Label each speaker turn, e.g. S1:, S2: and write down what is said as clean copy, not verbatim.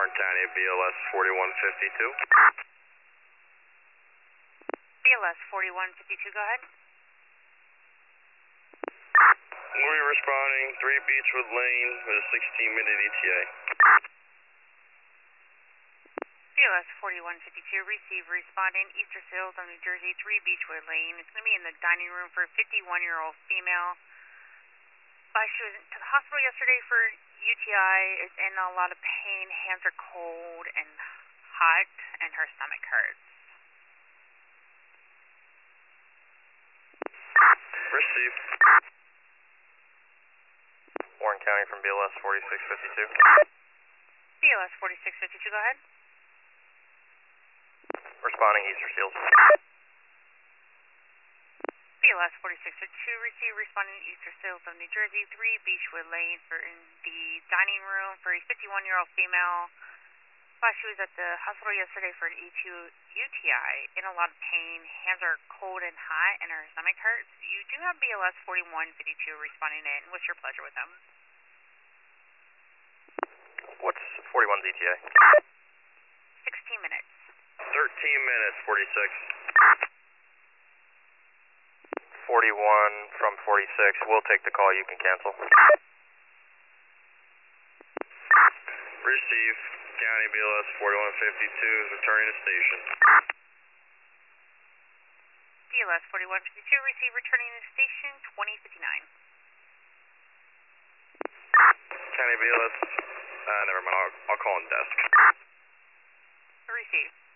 S1: Warren County, BLS 4152.
S2: BLS 4152, go ahead.
S1: We're responding 3 Beechwood Lane with a 16-minute ETA.
S2: BLS 4152, receive, responding Easter Sales of New Jersey, 3 Beechwood Lane. It's going to be in the dining room for a 51-year-old female. She was to the hospital yesterday for UTI, is in a lot of pain, hands are cold and hot, and her stomach hurts.
S1: Receive. Warren County from BLS 4652.
S2: BLS 4652, go ahead.
S1: Responding Easter Seals.
S2: BLS 4652, receive, responding Easter Sales of New Jersey, 3 Beechwood Lane for in the dining room for a 51-year-old female. She was at the hospital yesterday for an E2 UTI, in a lot of pain, hands are cold and hot, and her stomach hurts. You do have BLS 4152 responding in. What's your pleasure with them?
S1: What's 41's ETA?
S2: 16 minutes.
S1: 13 minutes, 46. 41 from 46. We'll take the call. You can cancel. Receive. County BLS 4152 is returning to station.
S2: BLS 4152, receive, returning to station 2059.
S1: County BLS, never mind. I'll call on desk.
S2: Receive.